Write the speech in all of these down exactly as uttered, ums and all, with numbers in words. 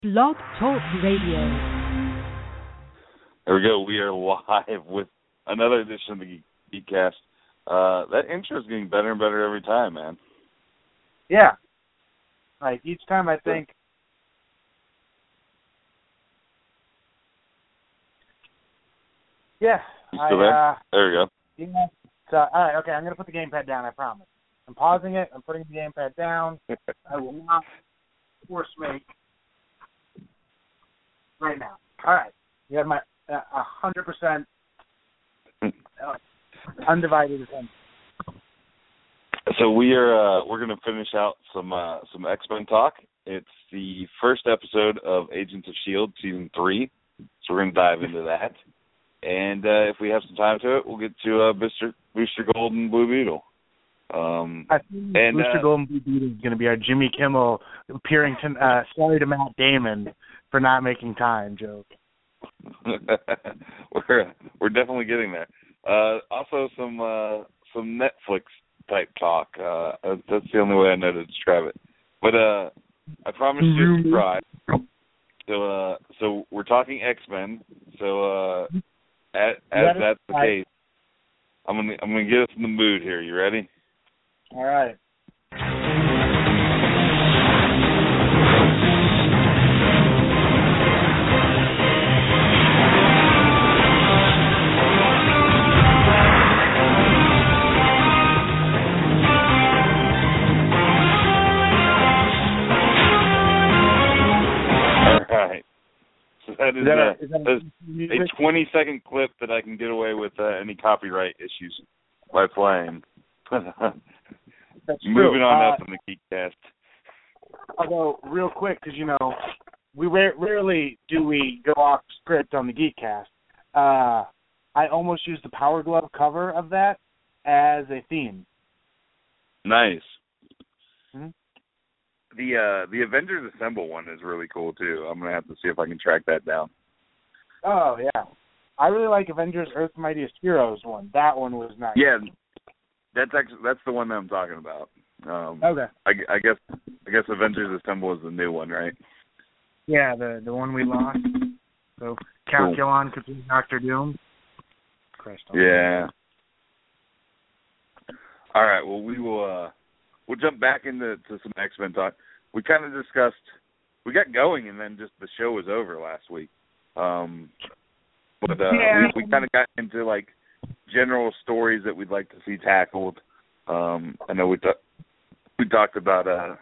Blog Talk Radio. There we go. We are live with another edition of the Geekcast. Uh, that intro is getting better and better every time, man. Yeah. Like, each time I think, yeah. You still I, there? Uh, there we go. Yeah. So, all right, okay, I'm going to put the gamepad down, I promise. I'm pausing it. I'm putting the gamepad down. I will not force make right now. All right. You have my uh, one hundred percent uh, undivided attention. So we are uh, we're going to finish out some uh, some X-Men talk. It's the first episode of Agents of S H I E L D season three, so we're going to dive into that. And uh, if we have some time to it, we'll get to uh, Mister Booster Gold and Blue Beetle. Um, I think and, Booster uh, Gold and Blue Beetle is going to be our Jimmy Kimmel appearing to uh, sorry to Matt Damon for not making time joke. we're we're definitely getting there. Uh, also, some uh, some Netflix type talk. Uh, that's the only way I know to describe it. But uh, I promised you a surprise. So uh, so we're talking X-Men. So uh, as, as that's the case, I'm gonna I'm gonna get us in the mood here. You ready? All right. Right. So that is, Is that a, uh, is that a, a twenty second clip that I can get away with uh, any copyright issues by playing. That's Moving true. on uh, up in the Geekcast. Although, real quick, because, you know, we ra- rarely do we go off script on the Geekcast. Uh, I almost used the Power Glove cover of that as a theme. Nice. Hmm? The uh, the Avengers Assemble one is really cool too. I'm gonna have to see if I can track that down. Oh, yeah. I really like Avengers Earth's Mightiest Heroes one. That one was nice. Yeah, that's actually that's the one that I'm talking about. Um, Okay. I, I guess I guess Avengers Assemble is the new one, right? Yeah, the the one we lost. So Calculon could be Doctor Doom. Christ. Yeah. All right. Well, we will. Uh, we'll jump back into to some X-Men talk. We kind of discussed. We got going, and then just the show was over last week. Um, but uh, yeah. we, we kind of got into like general stories that we'd like to see tackled. Um, I know we talked. We talked about uh,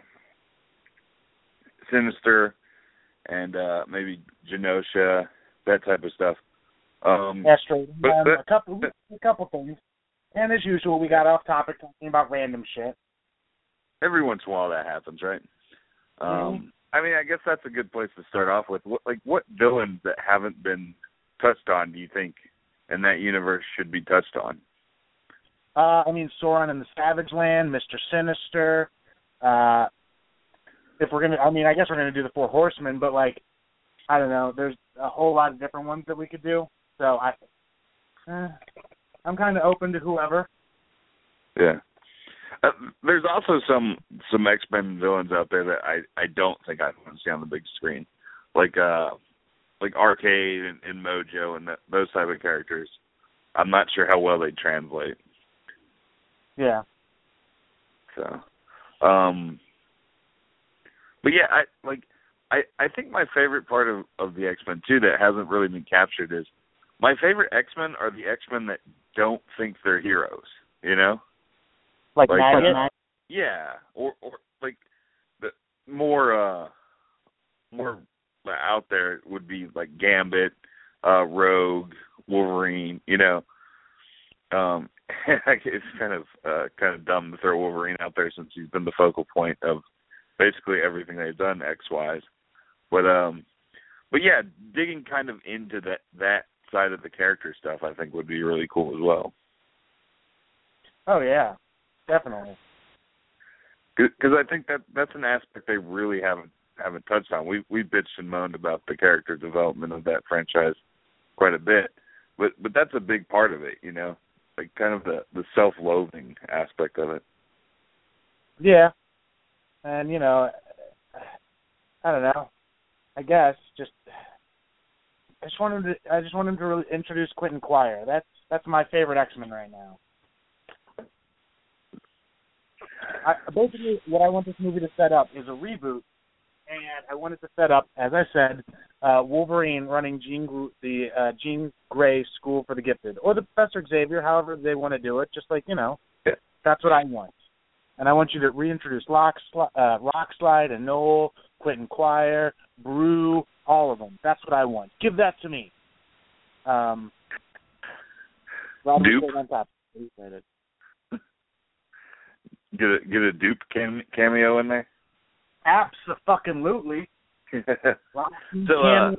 Sinister and uh, maybe Genosha, that type of stuff. Um, Astro, but, um, but, a couple, a couple things, and as usual, we got off topic talking about random shit. Every once in a while, that happens, right? Um, mm-hmm. I mean, I guess that's a good place to start off with. What, like, what villains that haven't been touched on do you think in that universe should be touched on? Uh, I mean, Sauron in the Savage Land, Mister Sinister. Uh, if we're gonna, I mean, I guess we're gonna do the Four Horsemen, but like, I don't know. There's a whole lot of different ones that we could do. So I, eh, I'm kind of open to whoever. Yeah. Uh, there's also some some X-Men villains out there that I, I don't think I want to see on the big screen, like uh like Arcade and, and Mojo and that, those type of characters. I'm not sure how well they translate. Yeah. So, um, but yeah, I like. I, I think my favorite part of, of the X-Men too that hasn't really been captured is my favorite X-Men are the X-Men that don't think they're heroes. You know, like, like Maggot. uh, yeah, or or like the more uh more out there would be like Gambit, uh, Rogue, Wolverine. You know. Um, it's kind of uh, kind of dumb to throw Wolverine out there since he's been the focal point of basically everything they've done X-wise. But um, but yeah, digging kind of into that that side of the character stuff, I think would be really cool as well. Oh yeah, definitely. Because I think that that's an aspect they really haven't haven't touched on. We we bitched and moaned about the character development of that franchise quite a bit, but but that's a big part of it, you know. Like kind of the, the self-loathing aspect of it. Yeah. And, you know, I don't know. I guess just I just want him to I just want him to really introduce Quentin Quire. That's that's my favorite X-Men right now. I, basically, what I want this movie to set up is a reboot, and I want it to set up, as I said, uh, Wolverine running Jean Gr- the uh, Jean Grey School for the Gifted, or the Professor Xavier, however they want to do it. Just like you know, yeah. That's what I want. And I want you to reintroduce Lock, uh, Rockslide and Noel, Quentin Quire, Brew, all of them. That's what I want. Give that to me. Um, Dupe. On top. Get a get a Dupe cam- cameo in there. Abso-fucking-lutely. so, uh,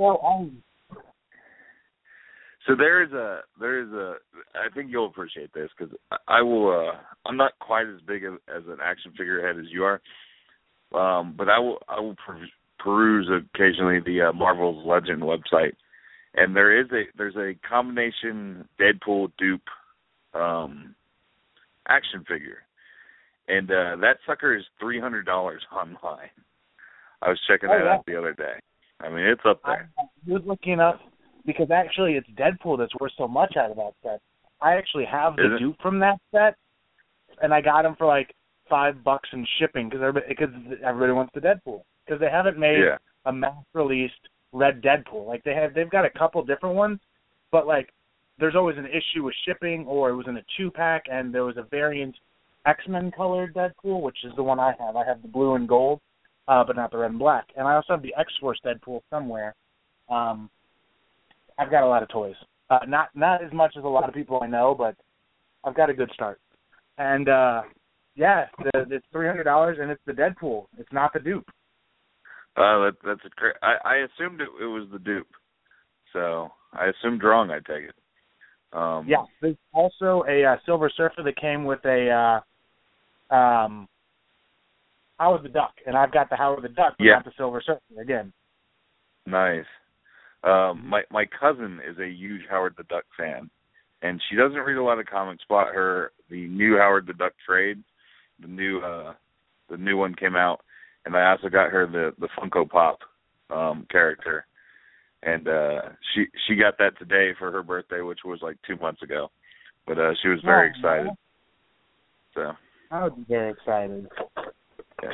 so there is a there is a. I think you'll appreciate this because I, I will. Uh, I'm not quite as big as, as an action figure head as you are, um, but I will I will per- peruse occasionally the uh, Marvel's Legend website, and there is a there's a combination Deadpool Dupe um, action figure. And uh, that sucker is three hundred dollars online. I was checking oh, that yeah. out the other day. I mean, it's up there. I was looking up, because actually it's Deadpool that's worth so much out of that set. I actually have the dupe from that set, and I got him for like five bucks in shipping because everybody, cause everybody wants the Deadpool. Because they haven't made yeah. a mass-released red Deadpool. Like, they have, they've got a couple different ones, but like there's always an issue with shipping, or it was in a two-pack, and there was a variant X-Men colored Deadpool, which is the one I have. I have the blue and gold, uh, but not the red and black. And I also have the X-Force Deadpool somewhere. Um, I've got a lot of toys. Uh, not not as much as a lot of people I know, but I've got a good start. And, uh, yeah, the, it's three hundred dollars, and it's the Deadpool. It's not the dupe. Uh, that, that's a cra- I, I assumed it, it was the dupe. So I assumed wrong, I take it. Um, yeah, there's also a uh, Silver Surfer that came with a uh, um, Howard the Duck, and I've got the Howard the Duck, but yeah. not the Silver Surfer again. Nice. Um, my my cousin is a huge Howard the Duck fan, and she doesn't read a lot of comics. Bought her the new Howard the Duck trade, the new uh, the new one came out, and I also got her the the Funko Pop um, character. And uh, she she got that today for her birthday, which was like two months ago. But uh, she was very oh, excited. Man. So I would be very excited. Yeah.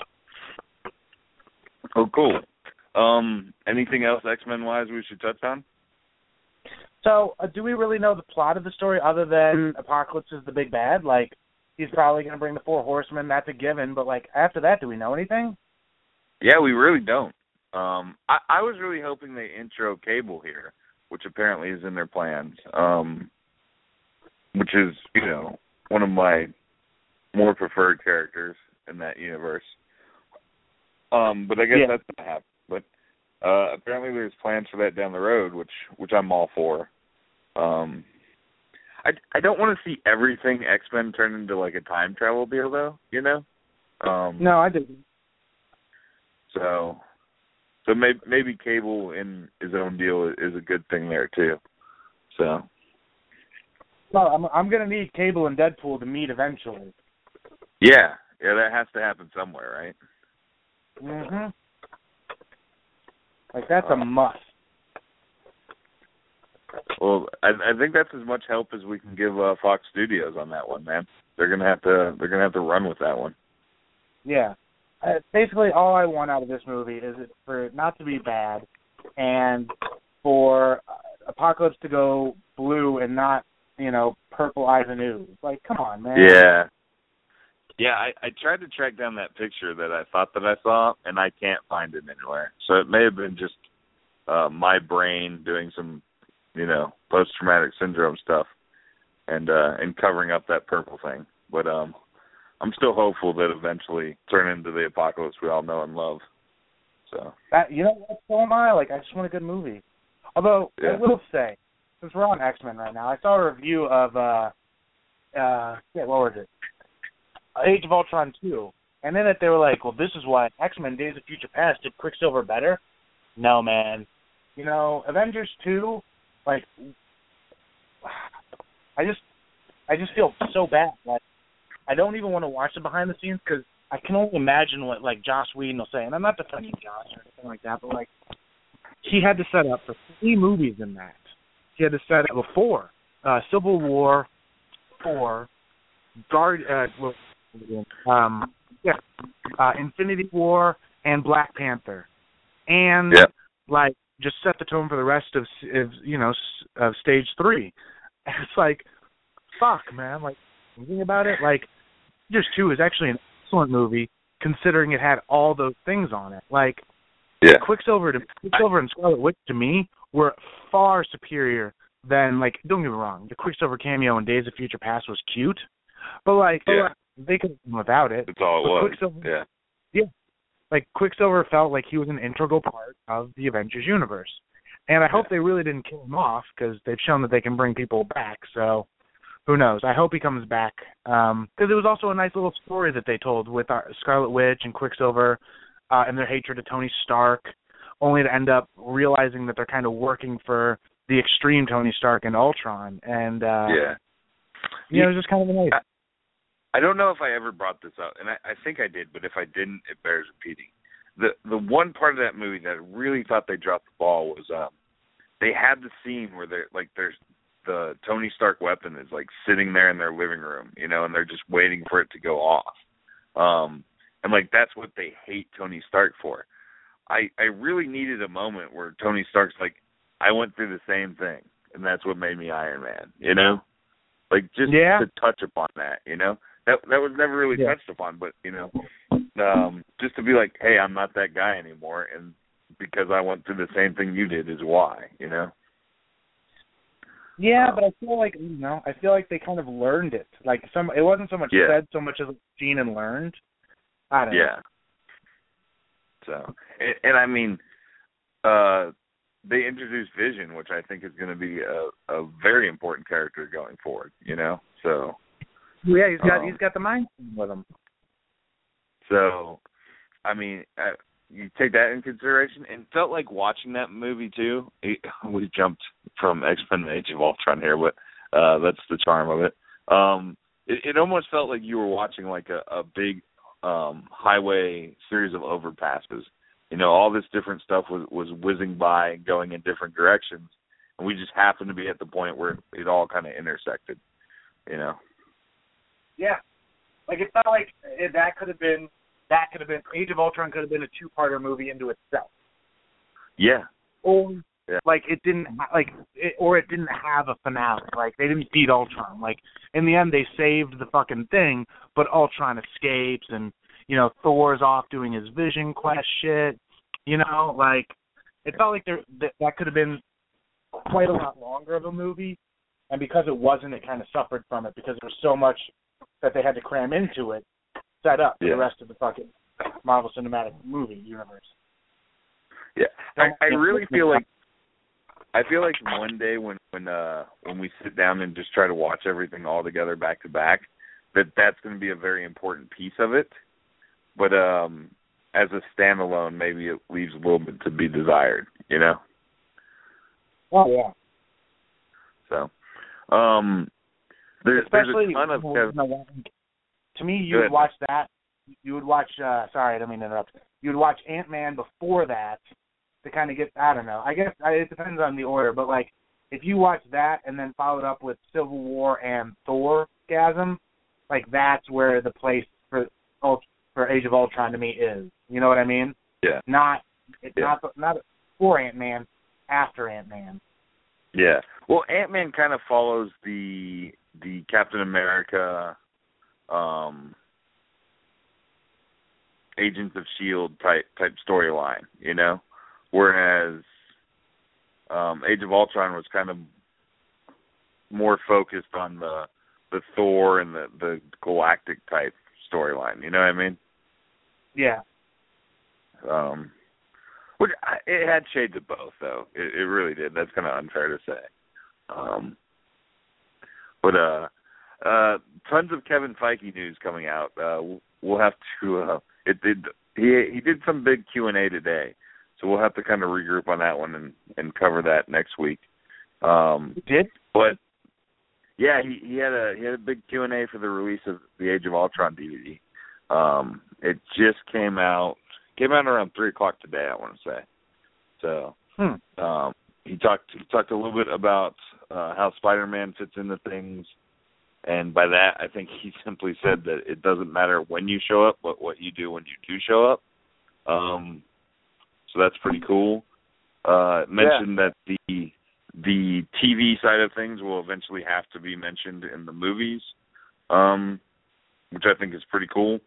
Oh, cool. Um, anything else X-Men wise we should touch on? So, uh, do we really know the plot of the story other than Apocalypse is the big bad? Like, he's probably going to bring the Four Horsemen. That's a given. But like after that, do we know anything? Yeah, we really don't. Um, I, I was really hoping they intro Cable here, which apparently is in their plans, um, which is, you know, one of my more preferred characters in that universe. Um, but I guess yeah. that's going to happen. But uh, apparently there's plans for that down the road, which which I'm all for. Um, I, I don't want to see everything X-Men turn into like a time travel deal, though, you know? Um, no, I didn't. So... So maybe, maybe Cable in his own deal is a good thing there too. So. Well, I'm I'm gonna need Cable and Deadpool to meet eventually. Yeah, yeah, that has to happen somewhere, right? Mhm. Like that's uh, a must. Well, I, I think that's as much help as we can give uh, Fox Studios on that one, man. They're gonna have to they're gonna have to run with that one. Yeah. Uh, basically, all I want out of this movie is it for it not to be bad, and for uh, Apocalypse to go blue and not, you know, purple eyes and ooze. Like, come on, man. Yeah. Yeah, I, I tried to track down that picture that I thought that I saw, and I can't find it anywhere. So it may have been just uh, my brain doing some, you know, post-traumatic syndrome stuff and uh, and covering up that purple thing. But um. I'm still hopeful that eventually turn into the Apocalypse we all know and love. So that, you know what, so am I. Like, I just want a good movie. Although, yeah. I will say, since we're on X-Men right now, I saw a review of, uh, uh, yeah, what was it? Age of Ultron two. And then that they were like, well, this is why X-Men Days of Future Past did Quicksilver better. No, man. You know, Avengers two, like, I just, I just feel so bad. Like, I don't even want to watch the behind the scenes because I can only imagine what like Joss Whedon will say. And I'm not defending Joss or anything like that, but like he had to set up for three movies in that. He had to set up before uh, Civil War, Thor, Guard, uh, well, um, yeah, uh, Infinity War, and Black Panther, and yeah. like just set the tone for the rest of, of you know of stage three. And it's like, fuck, man. Like thinking about it, like Avengers two is actually an excellent movie considering it had all those things on it. Like, yeah. Quicksilver to Quicksilver and Scarlet Witch to me were far superior than, like, don't get me wrong, the Quicksilver cameo in Days of Future Past was cute, but like, yeah. they could have done without it. That's all it but was. Quicksilver, yeah. Yeah. Like, Quicksilver felt like he was an integral part of the Avengers universe. And I hope yeah. they really didn't kill him off, because they've shown that they can bring people back, so who knows? I hope he comes back. Because um, it was also a nice little story that they told with our Scarlet Witch and Quicksilver uh, and their hatred of Tony Stark, only to end up realizing that they're kind of working for the extreme Tony Stark and Ultron. And, uh, yeah. you know, it was just kind of a nice. I, I don't know if I ever brought this up, and I, I think I did, but if I didn't, it bears repeating. The the one part of that movie that I really thought they dropped the ball was um, they had the scene where they're, like, there's the Tony Stark weapon is like sitting there in their living room, you know, and they're just waiting for it to go off. Um, and like, that's what they hate Tony Stark for. I, I really needed a moment where Tony Stark's like, I went through the same thing, and that's what made me Iron Man, you know? Like, just yeah. to touch upon that, you know? That that was never really yeah. touched upon, but, you know, um, just to be like, hey, I'm not that guy anymore, and because I went through the same thing you did is why, you know? Yeah, but I feel like, you know, I feel like they kind of learned it. Like, some, it wasn't so much yeah. said, so much as seen and learned. I don't yeah. know. So, and, and I mean, uh, they introduced Vision, which I think is going to be a, a very important character going forward, you know? So. Yeah, he's got, um, he's got the mind with him. So, I mean, I, you take that in consideration, and felt like watching that movie too. It, we jumped from X-Men to Age of Ultron here, but uh, that's the charm of it. Um, it. It almost felt like you were watching like a, a big um, highway series of overpasses. You know, all this different stuff was, was whizzing by, going in different directions, and we just happened to be at the point where it all kind of intersected. You know. Yeah, like it felt like it, that could have been. That could have been Age of Ultron could have been a two-parter movie into itself. Yeah. Or yeah. like it didn't like it, or it didn't have a finale. Like they didn't beat Ultron. Like in the end, they saved the fucking thing, but Ultron escapes, and you know Thor's off doing his Vision Quest shit. You know, like it felt like there that, that could have been quite a lot longer of a movie, and because it wasn't, it kind of suffered from it because there was so much that they had to cram into it. Set up for yeah. the rest of the fucking Marvel Cinematic Movie universe. Yeah, I, I really feel like I feel like one day when when uh, when we sit down and just try to watch everything all together back to back, that that's going to be a very important piece of it. But um, as a standalone, maybe it leaves a little bit to be desired. You know. Oh yeah. So, um, there, especially there's a ton of Kevin. To me, you would watch that. You would watch. Uh, sorry, I don't mean to interrupt. You would watch Ant-Man before that to kind of get. I don't know. I guess it depends on the order, but like if you watch that and then follow it up with Civil War and Thor-gasm, like that's where the place for for Age of Ultron to me is. You know what I mean? Yeah. Not it's yeah. not not for Ant-Man, after Ant-Man. Yeah. Well, Ant-Man kind of follows the the Captain America. Um, Agents of S H I E L D type type storyline, you know, whereas um, Age of Ultron was kind of more focused on the the Thor and the, the galactic type storyline. You know what I mean? Yeah. Um, which it had shades of both, though. It, it really did. That's kind of unfair to say. Um, but uh. Uh, tons of Kevin Feige news coming out. Uh, we'll have to. Uh, it did. He he did some big Q and A today, so we'll have to kind of regroup on that one and, and cover that next week. Um, he did, but yeah, he, he had a he had a big Q and A for the release of the Age of Ultron D V D. Um, it just came out came out around three o'clock today, I want to say. So Hmm. Um, he talked he talked a little bit about uh, how Spider-Man fits into things, and by that I think he simply said that it doesn't matter when you show up, but what you do when you do show up. Um, so that's pretty cool. Uh, mentioned yeah. that the the T V side of things will eventually have to be mentioned in the movies, um, which I think is pretty cool.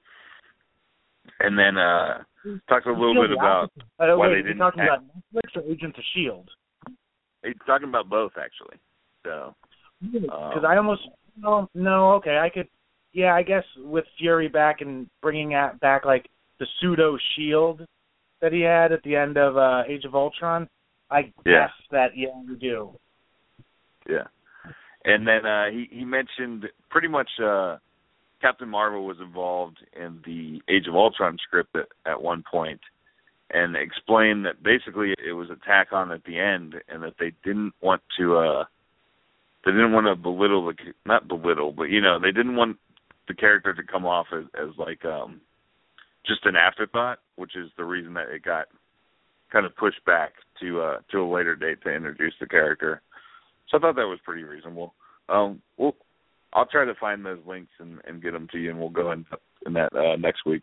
And then uh, talked a little bit about uh, why wait, they didn't. Talking act- about Netflix or Agents of S H I E L D? He's talking about both, actually. So, because um, I almost no, no, okay, I could, yeah, I guess with Fury back and bringing at, back like the pseudo shield that he had at the end of uh, Age of Ultron, I guess yeah. that yeah, you do. Yeah, and then uh, he he mentioned pretty much uh, Captain Marvel was involved in the Age of Ultron script at, at one point, and explained that basically it was a tack on at the end, and that they didn't want to uh, they didn't want to belittle the not belittle, but you know they didn't want the character to come off as, as like um, just an afterthought, which is the reason that it got kind of pushed back to uh, to a later date to introduce the character. So I thought that was pretty reasonable. Um, we'll, I'll try to find those links and, and get them to you, and we'll go in, in that uh, next week.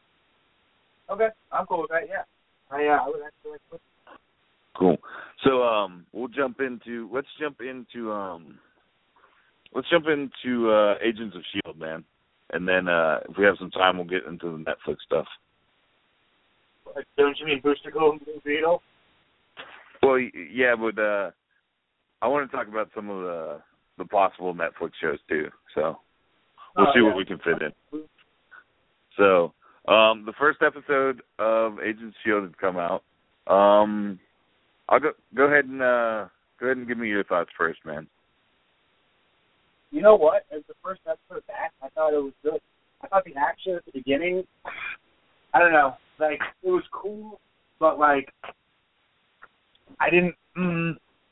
Okay, I'm cool with that. Yeah, I uh, I would actually like to. Cool. So um, we'll jump into let's jump into um, let's jump into uh, Agents of S H I E L D, man, and then uh, if we have some time, we'll get into the Netflix stuff. Don't you mean Booster Gold and Blue Beetle? Well, yeah, but uh, I want to talk about some of the the possible Netflix shows too. So we'll oh, see yeah. what we can fit in. So um, the first episode of Agents of S H I E L D had come out. Um, I'll go go ahead and uh, go ahead and give me your thoughts first, man. You know what? As the first episode back, I thought it was good. I thought the action at the beginning, I don't know, like it was cool, but like I didn't. Mm,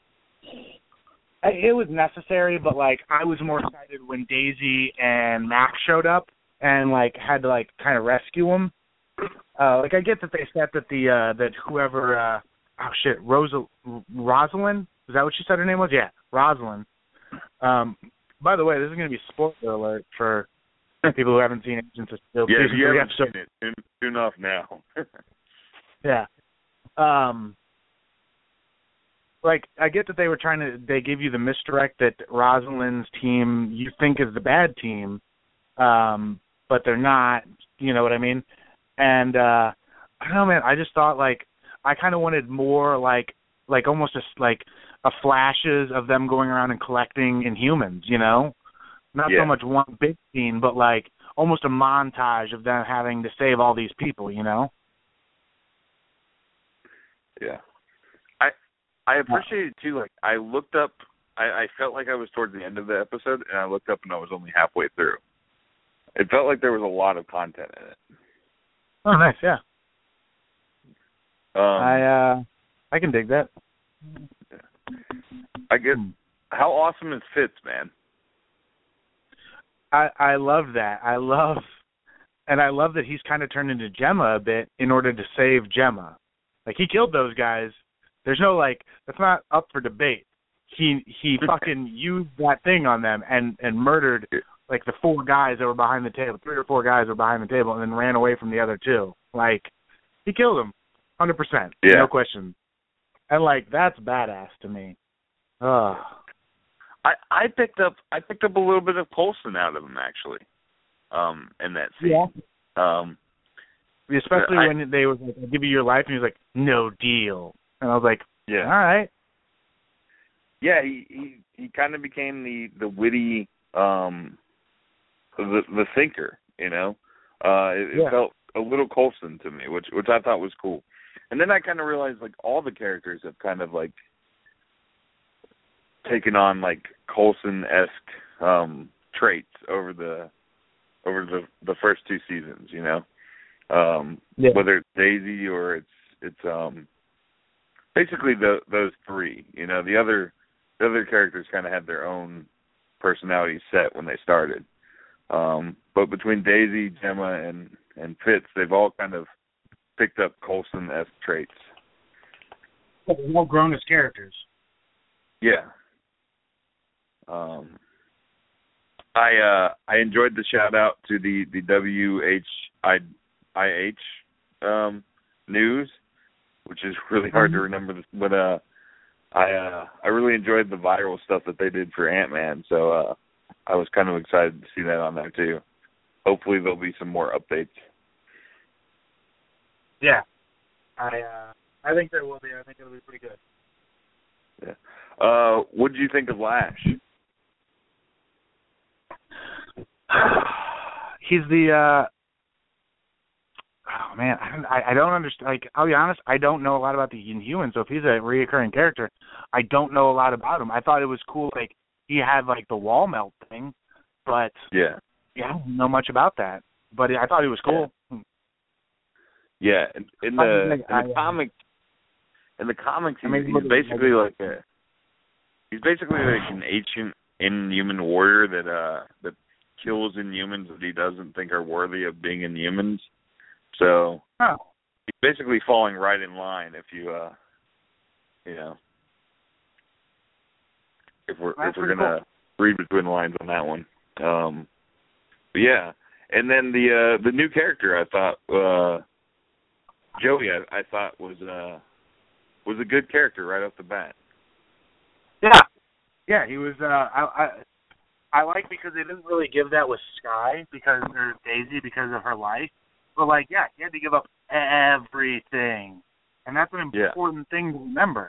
it was necessary, but like I was more excited when Daisy and Max showed up and like had to like kind of rescue them. Uh, like I get that they said that the uh, that whoever uh, oh shit Rosa Rosalind, is that what she said her name was? Yeah, Rosalind. Um, by the way, this is going to be spoiler alert for people who haven't seen Agents of S H I E L D. Yeah, if you haven't episode. seen it, tune, tune off now. yeah. Um. Like, I get that they were trying to, they give you the misdirect that Rosalind's team you think is the bad team, um, but they're not, you know what I mean? And, uh, I don't know, man, I just thought, like, I kind of wanted more, like, like almost a, like, a flashes of them going around and collecting Inhumans, you know? Not yeah. so much one big scene, but, like, almost a montage of them having to save all these people, you know? Yeah. I appreciate it, too. Like, I looked up, I, I felt like I was towards the end of the episode, and I looked up and I was only halfway through. It felt like there was a lot of content in it. Oh, nice, yeah. Um, I, uh, I can dig that. I guess, how awesome is Fitz, man? I, I love that. I love, and I love that he's kind of turned into Gemma a bit in order to save Gemma. Like, he killed those guys. There's no, like, that's not up for debate. He he fucking used that thing on them and, and murdered, like, the four guys that were behind the table. Three or four guys were behind the table and then ran away from the other two. Like, he killed them, one hundred percent. Yeah. No question. And, like, that's badass to me. Ugh. I, I picked up I picked up a little bit of Coulson out of him, actually, um, in that scene. Yeah. Um, Especially I, when they were like, I'll give you your life, and he was like, no deal. And I was like, yeah. All right. Yeah, he he, he kind of became the the witty, um, the the thinker. You know, uh, it, yeah. it felt a little Coulson to me, which which I thought was cool. And then I kind of realized like all the characters have kind of like taken on like Coulson-esque um, traits over the over the the first two seasons. You know, um, yeah. whether it's Daisy or it's it's um. Basically, the, those three, you know, the other the other characters kind of had their own personality set when they started. Um, but between Daisy, Gemma, and, and Fitz, they've all kind of picked up Coulson-esque traits. They're all grown as characters. Yeah. Um, I uh, I enjoyed the shout out to the the W H I H um, news, which is really hard mm-hmm. to remember. But uh, I uh, I really enjoyed the viral stuff that they did for Ant-Man, so uh, I was kind of excited to see that on there too. Hopefully there'll be some more updates. Yeah, I uh, I think there will be. I think it'll be pretty good. Yeah. Uh, what did you think of Lash? He's the. Uh, oh man, I I don't understand. Like, I'll be honest, I don't know a lot about the Inhumans. So if he's a reoccurring character, I don't know a lot about him. I thought it was cool. Like he had like the wall melt thing, but yeah, yeah, I don't know much about that. But I thought he was cool. Yeah, in, in the in the comics, in the comics, he's, I mean, he's basically like a he's basically like an ancient Inhuman warrior that uh that kills Inhumans that he doesn't think are worthy of being Inhumans. So oh. he's basically falling right in line if you uh you know if we're That's if we're gonna cool. read between the lines on that one. Um, but yeah, and then the uh, the new character I thought. Uh, Joey, I, I thought was uh was a good character right off the bat. Yeah, yeah, he was. Uh, I I I like because they didn't really give that with Sky because or Daisy because of her life, but like yeah, he had to give up everything, and that's an important yeah. thing to remember.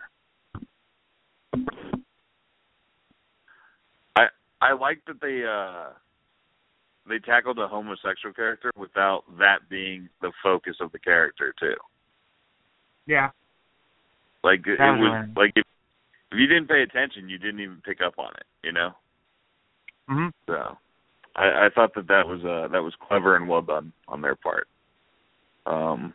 I I like that they uh they tackled a homosexual character without that being the focus of the character too. Yeah. Like it, it was like if, if you didn't pay attention, you didn't even pick up on it, you know. Mhm. So, I, I thought that that was uh, that was clever and well done on their part. Um.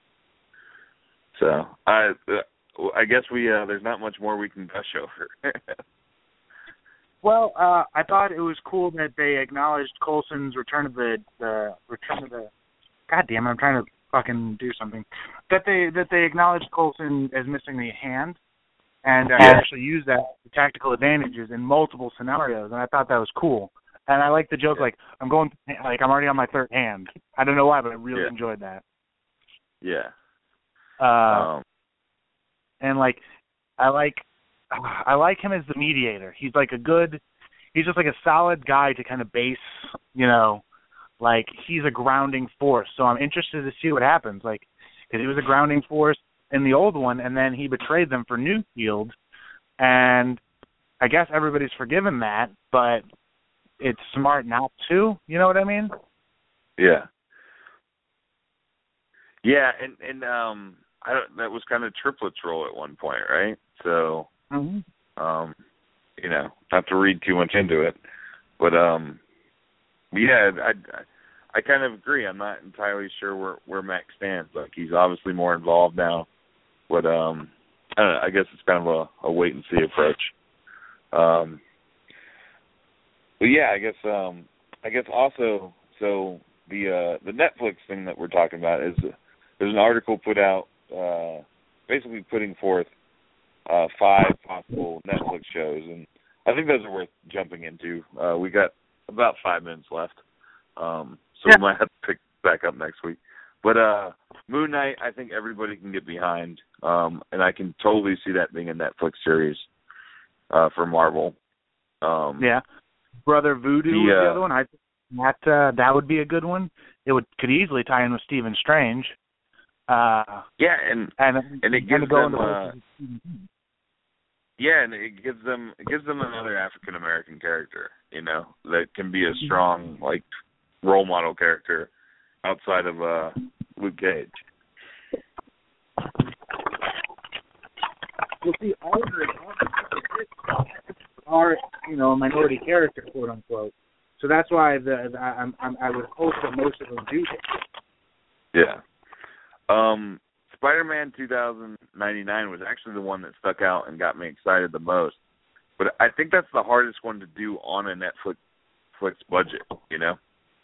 So I uh, I guess we uh, there's not much more we can gush over. Well, uh, I thought it was cool that they acknowledged Coulson's return of the, the return of the. God damn it! I'm trying to fucking do something. That they that they acknowledged Coulson as missing the hand, and uh, yeah. actually used that for tactical advantages in multiple scenarios, and I thought that was cool. And I like the joke, yeah. like I'm going, like I'm already on my third hand. I don't know why, but I really yeah. enjoyed that. Yeah. Uh, um. And like, I like. I like him as the mediator. He's like a good, he's just like a solid guy to kind of base, you know, like he's a grounding force. So I'm interested to see what happens. Like, because he was a grounding force in the old one, and then he betrayed them for Newfield. And I guess everybody's forgiven that, but it's smart not to. You know what I mean? Yeah. Yeah, and and um, I don't, that was kind of Triplet's role at one point, right? So. Mm-hmm. Um, you know, not to read too much into it, but um, yeah, I, I, I kind of agree. I'm not entirely sure where where Max stands. Like he's obviously more involved now, but um, I don't know, I guess it's kind of a, a wait and see approach. Um, but yeah, I guess um, I guess also so the uh, the Netflix thing that we're talking about is uh, there's an article put out uh, basically putting forth. Uh, five possible Netflix shows, and I think those are worth jumping into. Uh, we got about five minutes left, um, so yeah. we might have to pick back up next week. But uh, Moon Knight, I think everybody can get behind, um, and I can totally see that being a Netflix series uh, for Marvel. Um, yeah, Brother Voodoo the, was the uh, other one. I that uh, that would be a good one. It would could easily tie in with Stephen Strange. Uh, yeah, and and and it and gives go them. into Uh, Yeah, and it gives them it gives them another African American character, you know, that can be a strong like role model character outside of uh, Luke Cage. Well, see, Aldrich are you know a minority character, quote unquote. So that's why the, the I, I'm, I would hope that most of them do that. Yeah. Um. Spider-Man twenty ninety-nine was actually the one that stuck out and got me excited the most. But I think that's the hardest one to do on a Netflix, Netflix budget, you know?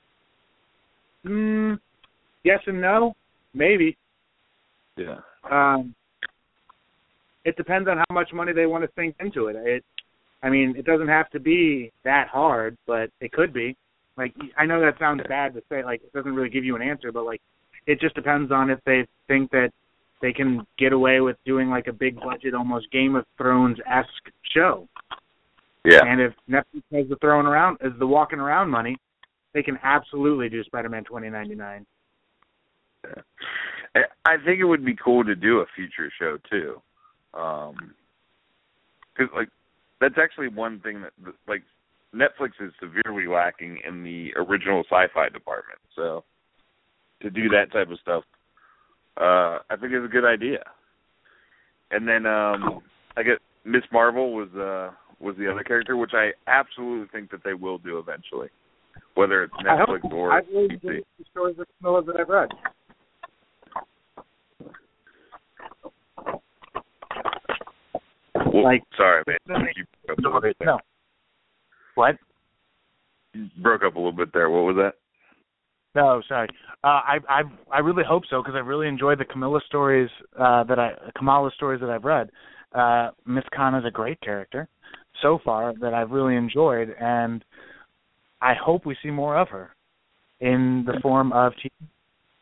Mm, yes and no. Maybe. Yeah. Um, it depends on how much money they want to sink into it. It, I mean, it doesn't have to be that hard, but it could be. Like, I know that sounds bad to say, like, it doesn't really give you an answer, but, like, it just depends on if they think that they can get away with doing, like, a big budget, almost Game of Thrones-esque show. Yeah. And if Netflix has the throwing around, is the walking around money, they can absolutely do Spider-Man twenty ninety-nine. Yeah. I think it would be cool to do a future show, too. Um, 'cause, like, that's actually one thing that, like, Netflix is severely lacking in the original sci-fi department. So to do that type of stuff, uh, I think is a good idea. And then um, I guess Miz Marvel was uh, was the other character, which I absolutely think that they will do eventually, whether it's Netflix I or I've really P C. enjoyed the stories of Camilla that I've read. Well, like, sorry, man. You broke up a little bit there. No. What? You broke up a little bit there. What was that? No, sorry. Uh, I I I really hope so because I really enjoyed the Camilla stories uh, that I Kamala stories that I've read. Uh, Miss Khan is a great character so far that I've really enjoyed, and I hope we see more of her in the form of T V.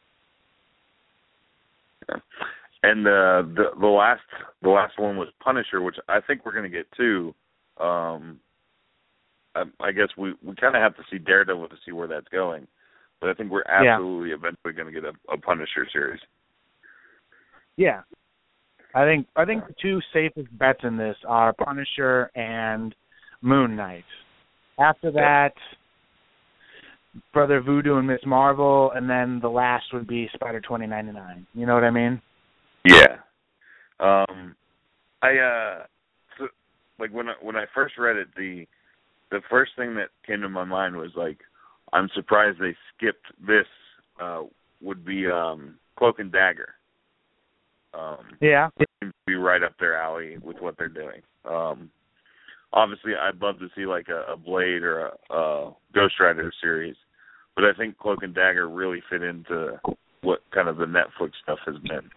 Yeah. And uh, the the last the last one was Punisher, which I think we're going to get too. Um, I, I guess we, we kind of have to see Daredevil to see where that's going, but I think we're absolutely yeah. eventually going to get a, a Punisher series. Yeah, I think I think the two safest bets in this are Punisher and Moon Knight. After that, yeah. Brother Voodoo and Miz Marvel, and then the last would be Spider twenty ninety-nine. You know what I mean? Yeah. Um, I uh, so, like when I, when I first read it, the the first thing that came to my mind was like, I'm surprised they skipped this. Uh, would be um, Cloak and Dagger. Um, yeah, it seems to be right up their alley with what they're doing. Um, obviously, I'd love to see like a, a Blade or a, a Ghost Rider series, but I think Cloak and Dagger really fit into what kind of the Netflix stuff has been.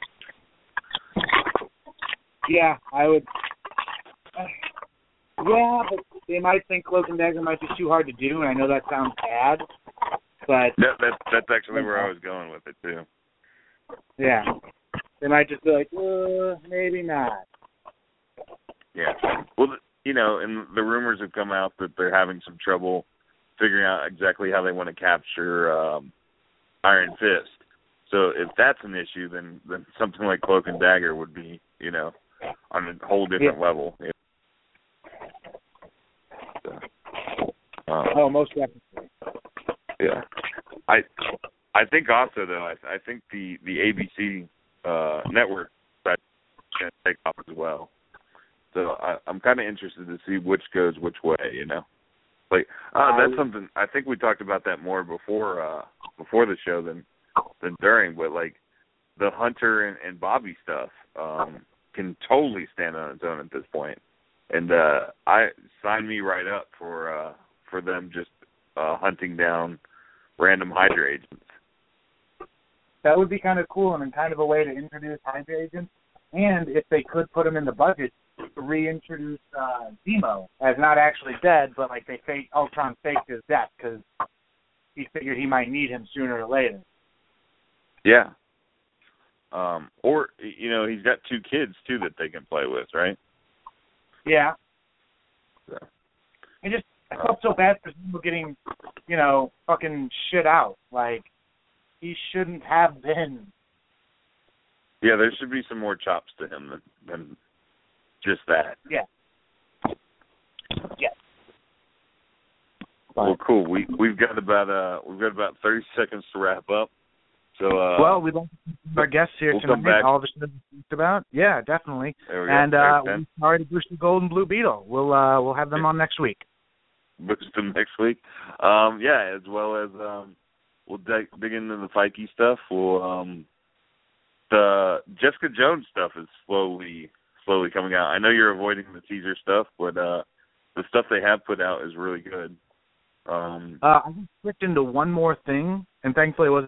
Yeah, I would. Uh, yeah, but they might think Cloak and Dagger might be too hard to do, and I know that sounds bad, but that, that that's actually where I was going with it too. Yeah, they might just be like, uh, maybe not. Yeah, well, you know, and the rumors have come out that they're having some trouble figuring out exactly how they want to capture um, Iron Fist. So if that's an issue, then then something like Cloak and Dagger would be, you know, on a whole different yeah. level. Yeah. So, um, oh, most definitely. Yeah, I I think also though I I think the the A B C uh, network is going to take off as well. So I, I'm kind of interested to see which goes which way. You know, like uh, that's something I think we talked about that more before uh, before the show than than during. But like the Hunter and, and Bobby stuff um, can totally stand on its own at this point. And uh, I sign me right up for uh, for them just uh, hunting down random Hydra agents. That would be kind of cool and kind of a way to introduce Hydra agents. And if they could put them in the budget, reintroduce uh, Zemo as not actually dead, but like they fake Ultron faked his death because he figured he might need him sooner or later. Yeah. Um, or you know he's got two kids too that they can play with, right? Yeah. So, I just I felt so bad for Zemo getting, you know, fucking shit out. Like, he shouldn't have been. Yeah, there should be some more chops to him than, than just that. Yeah. Yeah. Well, cool. We we've got about uh we've got about thirty seconds to wrap up. So uh, well, we'd like to thank our guests here we'll tonight. All the shit we talked about. Yeah, definitely. And uh, we're sorry to boost the Golden Blue Beetle. We'll uh, we'll have them on next week. Boost them next week. Um, yeah, as well as um, we'll dig, dig into the Feige stuff. We'll um, the Jessica Jones stuff is slowly slowly coming out. I know you're avoiding the teaser stuff, but uh, the stuff they have put out is really good. Um, uh, I just clicked into one more thing, and thankfully it wasn't.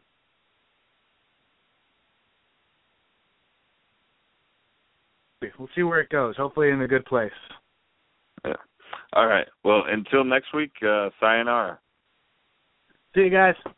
we'll see where it goes. Hopefully in a good place. Yeah. All right. Well, until next week, uh, sayonara. See you guys.